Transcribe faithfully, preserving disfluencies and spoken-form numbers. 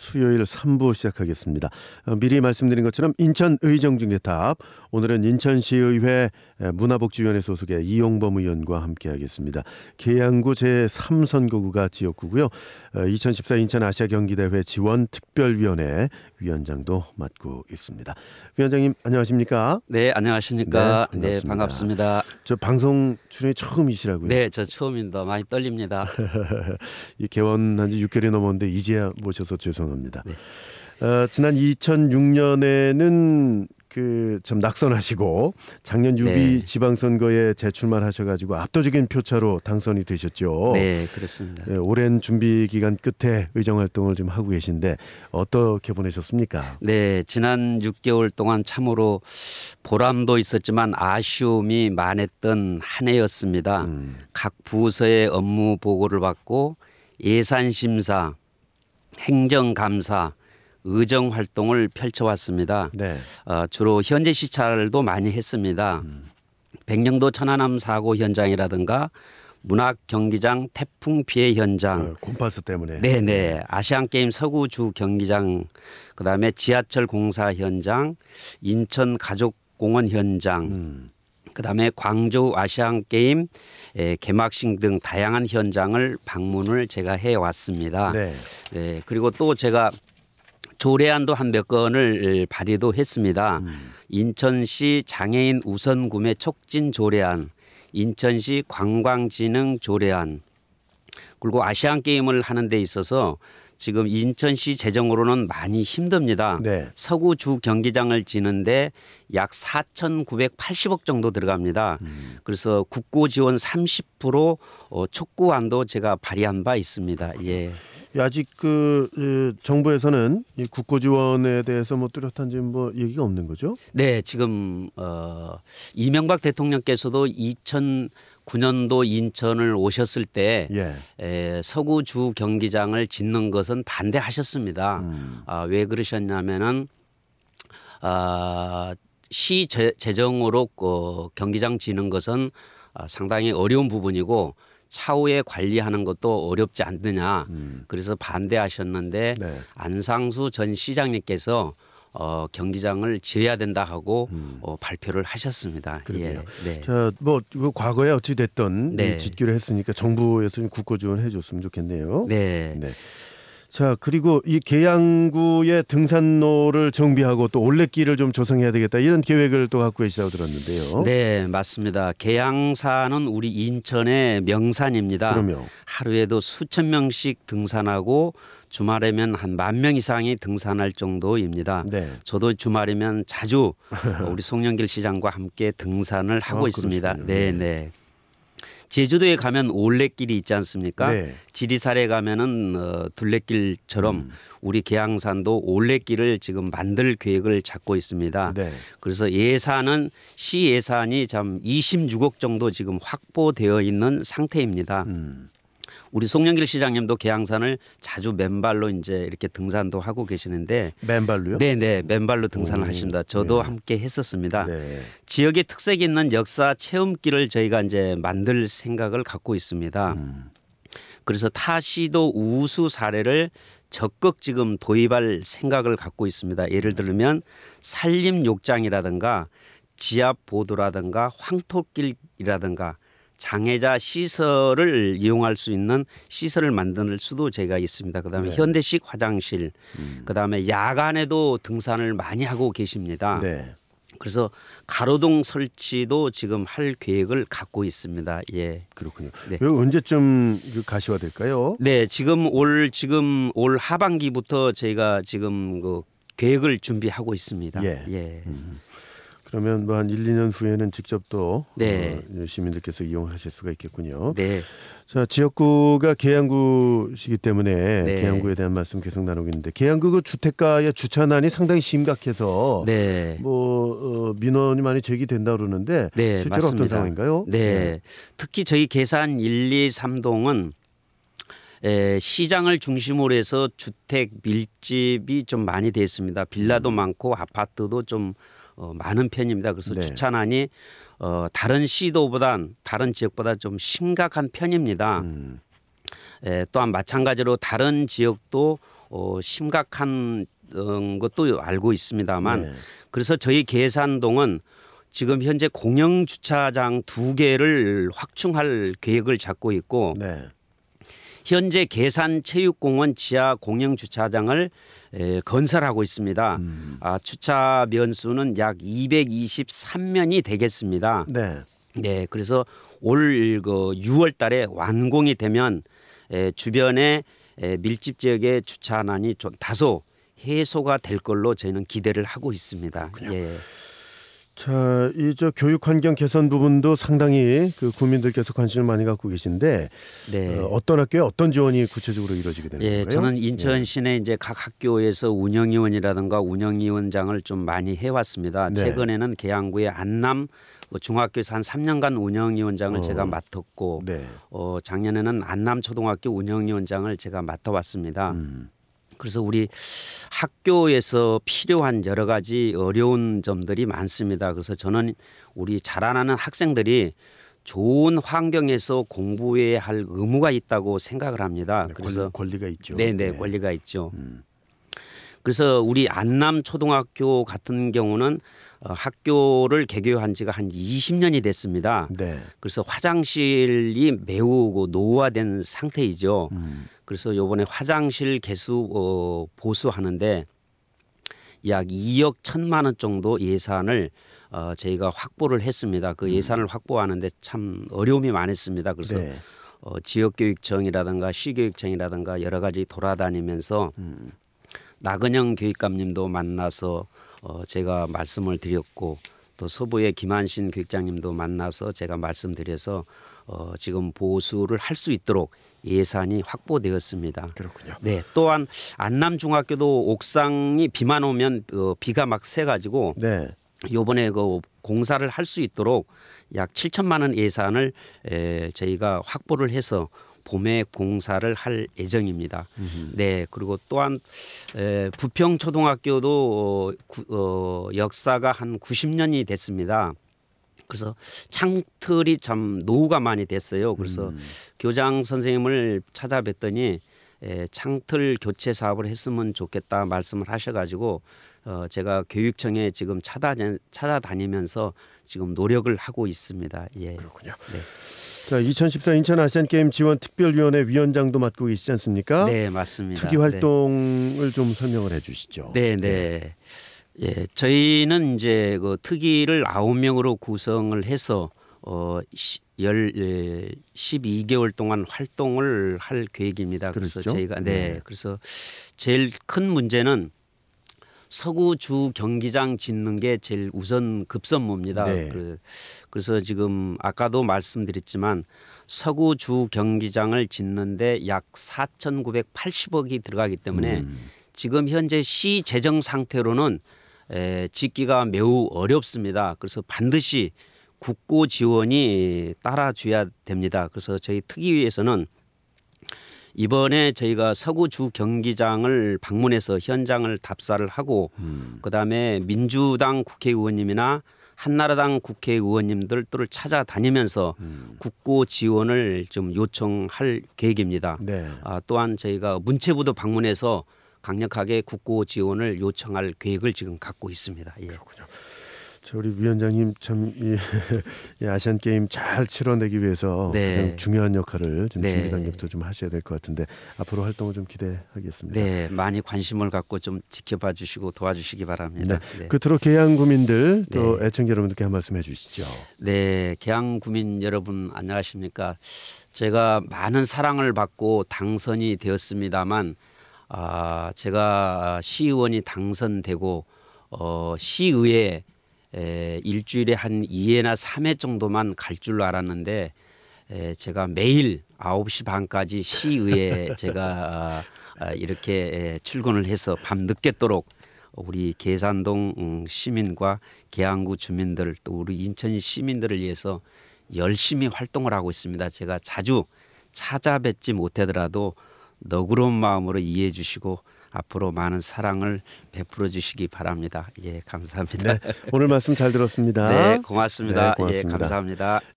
수요일 삼 부 시작하겠습니다. 어, 미리 말씀드린 것처럼 인천 의정중계탑, 오늘은 인천시의회 문화복지위원회 소속의 이용범 의원과 함께하겠습니다. 계양구 제삼 선거구가 지역구고요. 어, 이천십사 인천 아시아경기대회 지원특별위원회 위원장도 맡고 있습니다. 위원장님 안녕하십니까? 네, 안녕하십니까? 네, 네, 반갑습니다. 반갑습니다. 저 방송 출연이 처음이시라고요? 네, 저 처음입니다. 많이 떨립니다. 이 개원한 지 육 개월이 넘었는데 이제야 모셔서 죄송합니다. 네. 어, 지난 이천육 년에는 그 참 낙선하시고 작년 유비 네. 지방선거에 재출마를 하셔가지고 압도적인 표차로 당선이 되셨죠. 네, 그렇습니다. 네, 오랜 준비 기간 끝에 의정 활동을 좀 하고 계신데 어떻게 보내셨습니까? 네, 지난 육 개월 동안 참으로 보람도 있었지만 아쉬움이 많았던 한 해였습니다. 음. 각 부서의 업무 보고를 받고 예산심사, 행정감사, 의정 활동을 펼쳐왔습니다. 네. 어, 주로 현재 시찰도 많이 했습니다. 음. 백령도 천안함 사고 현장이라든가 문학 경기장 태풍 피해 현장, 어, 곰팡이 때문에. 네네, 네. 아시안 게임 서구 주 경기장, 그다음에 지하철 공사 현장, 인천 가족공원 현장, 음. 그다음에 광주 아시안 게임 개막식 등 다양한 현장을 방문을 제가 해 왔습니다. 네. 네, 그리고 또 제가 조례안도 한 몇 건을 발의도 했습니다. 음. 인천시 장애인 우선 구매 촉진 조례안, 인천시 관광진흥 조례안, 그리고 아시안 게임을 하는 데 있어서 지금 인천시 재정으로는 많이 힘듭니다. 네. 서구 주 경기장을 지는데 약 사천구백팔십억 정도 들어갑니다. 음. 그래서 국고 지원 삼십 퍼센트 어, 촉구안도 제가 발의한 바 있습니다. 예. 아직 그 에, 정부에서는 이 국고 지원에 대해서 뭐 뚜렷한 지금 뭐 얘기가 없는 거죠? 네, 지금 어, 이명박 대통령께서도 이천구 년도 인천을 오셨을 때 예. 에, 서구 주 경기장을 짓는 것은 반대하셨습니다. 음. 아, 왜 그러셨냐면은 아, 시 재, 재정으로 그 경기장 짓는 것은 아, 상당히 어려운 부분이고 차후에 관리하는 것도 어렵지 않느냐. 음. 그래서 반대하셨는데 네. 안상수 전 시장님께서 어, 경기장을 지어야 된다 하고 음. 어, 발표를 하셨습니다. 그러게요. 예, 네. 자, 뭐 이거 과거에 어찌 됐든 네. 이 짓기로 했으니까 정부에서 좀 국고 지원해 줬으면 좋겠네요. 네. 네. 자, 그리고 이 계양구의 등산로를 정비하고 또 올레길을 좀 조성해야 되겠다 이런 계획을 또 갖고 계시다고 들었는데요. 네, 맞습니다. 계양산은 우리 인천의 명산입니다. 그럼요. 하루에도 수천 명씩 등산하고 주말에면 한 만 명 이상이 등산할 정도입니다. 네. 저도 주말이면 자주 우리 송영길 시장과 함께 등산을 하고 아, 있습니다. 그러시군요. 네, 예. 네. 제주도에 가면 올레길이 있지 않습니까? 네. 지리산에 가면은 어, 둘레길처럼 음. 우리 계양산도 올레길을 지금 만들 계획을 잡고 있습니다. 네. 그래서 예산은 시 예산이 참 이십육억 정도 지금 확보되어 있는 상태입니다. 음. 우리 송영길 시장님도 계양산을 자주 맨발로 이제 이렇게 등산도 하고 계시는데, 맨발로요? 네네, 맨발로 등산을 오, 하십니다. 저도 네. 함께 했었습니다. 네. 지역의 특색 있는 역사 체험길을 저희가 이제 만들 생각을 갖고 있습니다. 음. 그래서 타 시도 우수 사례를 적극 지금 도입할 생각을 갖고 있습니다. 예를 들면 산림욕장이라든가 지압보도라든가 황토길이라든가 장애자 시설을 이용할 수 있는 시설을 만들 수도 제가 있습니다. 그다음에 네. 현대식 화장실, 음. 그다음에 야간에도 등산을 많이 하고 계십니다. 네. 그래서 가로등 설치도 지금 할 계획을 갖고 있습니다. 예. 그렇군요. 네. 왜 언제쯤 그 가시화될까요? 네, 지금 올 지금 올 하반기부터 저희가 지금 그 계획을 준비하고 있습니다. 예. 예. 음. 그러면 뭐 한 일, 이 년 후에는 직접 또 네. 어, 시민들께서 이용하실 수가 있겠군요. 네. 자, 지역구가 계양구시기 때문에 네. 계양구에 대한 말씀 계속 나누고 있는데 계양구 그 주택가의 주차난이 상당히 심각해서 네. 뭐 어, 민원이 많이 제기된다 그러는데 네, 실제로 맞습니다. 어떤 상황인가요? 네. 네. 특히 저희 계산 일, 이, 삼 동은 에, 시장을 중심으로 해서 주택 밀집이 좀 많이 돼 있습니다. 빌라도 음. 많고 아파트도 좀 어, 많은 편입니다. 그래서 네. 주차난이 어, 다른 시도보단 다른 지역보다 좀 심각한 편입니다. 음. 에, 또한 마찬가지로 다른 지역도 어, 심각한 어, 것도 알고 있습니다만 네. 그래서 저희 계산동은 지금 현재 공영 주차장 두 개를 확충할 계획을 잡고 있고 네. 현재 계산체육공원 지하 공영 주차장을 에, 건설하고 있습니다. 음. 아, 주차 면수는 약 이백이십삼 면이 되겠습니다. 네. 네, 그래서 올 그 유월 달에 완공이 되면 에, 주변의 에, 밀집 지역의 주차난이 좀 다소 해소가 될 걸로 저희는 기대를 하고 있습니다. 그렇군요. 예. 자, 이 저 교육 환경 개선 부분도 상당히 그 국민들께서 관심을 많이 갖고 계신데 어, 네. 어떤 학교에 어떤 지원이 구체적으로 이루어지게 되는 예, 건가요? 저는 인천 시내 이제 각 학교에서 운영위원이라든가 운영위원장을 좀 많이 해왔습니다. 네. 최근에는 계양구의 안남 중학교에서 한 삼 년간 운영위원장을 어. 제가 맡았고, 네. 어, 작년에는 안남 초등학교 운영위원장을 제가 맡아왔습니다. 음. 그래서 우리 학교에서 필요한 여러 가지 어려운 점들이 많습니다. 그래서 저는 우리 자라나는 학생들이 좋은 환경에서 공부해야 할 의무가 있다고 생각을 합니다. 네, 그래서 권리, 가 있죠. 네네 네. 권리가 있죠. 음. 그래서 우리 안남 초등학교 같은 경우는 어, 학교를 개교한 지가 한 이십 년이 됐습니다. 네. 그래서 화장실이 매우 그 노후화된 상태이죠. 음. 그래서 요번에 화장실 개수 어, 보수하는데 약 이억 천만 원 정도 예산을 어, 저희가 확보를 했습니다. 그 예산을 확보하는데 참 어려움이 많았습니다. 그래서 네. 어, 지역교육청이라든가 시교육청이라든가 여러 가지 돌아다니면서 음. 나근영 교육감님도 만나서 어, 제가 말씀을 드렸고 또 서부의 김한신 교육장님도 만나서 제가 말씀드려서 어, 지금 보수를 할 수 있도록 예산이 확보되었습니다. 그렇군요. 네, 또한 안남 중학교도 옥상이 비만 오면 어, 비가 막 새가지고 네. 요번에 그 공사를 할 수 있도록 약 칠천만 원 예산을 에, 저희가 확보를 해서 봄에 공사를 할 예정입니다. 음흠. 네, 그리고 또한 에, 부평초등학교도 어, 구, 어, 역사가 한 구십 년이 됐습니다. 그래서 창틀이 참 노후가 많이 됐어요. 그래서 음. 교장 선생님을 찾아뵀더니 에, 창틀 교체 사업을 했으면 좋겠다 말씀을 하셔가지고 어, 제가 교육청에 지금 찾아, 찾아다니면서 지금 노력을 하고 있습니다. 예. 그렇군요. 네. 자, 이천십사 인천 아시안게임 지원 특별위원회 위원장도 맡고 계시지 않습니까? 네, 맞습니다. 특위 활동을 좀 설명을 해 주시죠. 네, 네. 예, 저희는 이제 그 특위를 아홉 명으로 구성을 해서 어, 열, 예, 십이 개월 동안 활동을 할 계획입니다. 그래서 그렇죠? 저희가 네, 네. 그래서 제일 큰 문제는 서구 주 경기장 짓는 게 제일 우선 급선무입니다. 네. 그, 그래서 지금 아까도 말씀드렸지만 서구 주 경기장을 짓는데 약 사천구백팔십억이 들어가기 때문에 음. 지금 현재 시 재정 상태로는 에, 짓기가 매우 어렵습니다. 그래서 반드시 국고 지원이 따라줘야 됩니다. 그래서 저희 특위에서는 이번에 저희가 서구 주 경기장을 방문해서 현장을 답사를 하고 음. 그다음에 민주당 국회의원님이나 한나라당 국회의원님들을 찾아다니면서 음. 국고 지원을 좀 요청할 계획입니다. 네. 아, 또한 저희가 문체부도 방문해서 강력하게 국고 지원을 요청할 계획을 지금 갖고 있습니다. 예. 그렇군요. 저 우리 위원장님 참 이, 이 아시안 게임 잘 치러내기 위해서 네. 가장 중요한 역할을 좀 네. 준비 단계부터 좀 하셔야 될 것 같은데 앞으로 활동을 좀 기대하겠습니다. 네, 많이 관심을 갖고 좀 지켜봐 주시고 도와주시기 바랍니다. 네. 네. 끝으로 계양구민들 또 네. 애청자 여러분들께 한 말씀 해주시죠. 네, 계양구민 여러분 안녕하십니까? 제가 많은 사랑을 받고 당선이 되었습니다만, 아, 제가 시의원이 당선되고 어, 시의회 에, 일주일에 한 이 회나 삼 회 정도만 갈 줄 알았는데 에, 제가 매일 아홉 시 반까지 시의회에 제가 아, 아, 이렇게 에, 출근을 해서 밤 늦게도록 우리 계산동 음, 시민과 계양구 주민들 또 우리 인천 시민들을 위해서 열심히 활동을 하고 있습니다. 제가 자주 찾아뵙지 못하더라도 너그러운 마음으로 이해해 주시고 앞으로 많은 사랑을 베풀어 주시기 바랍니다. 예, 감사합니다. 네, 오늘 말씀 잘 들었습니다. 네, 고맙습니다. 네, 고맙습니다. 예, 감사합니다.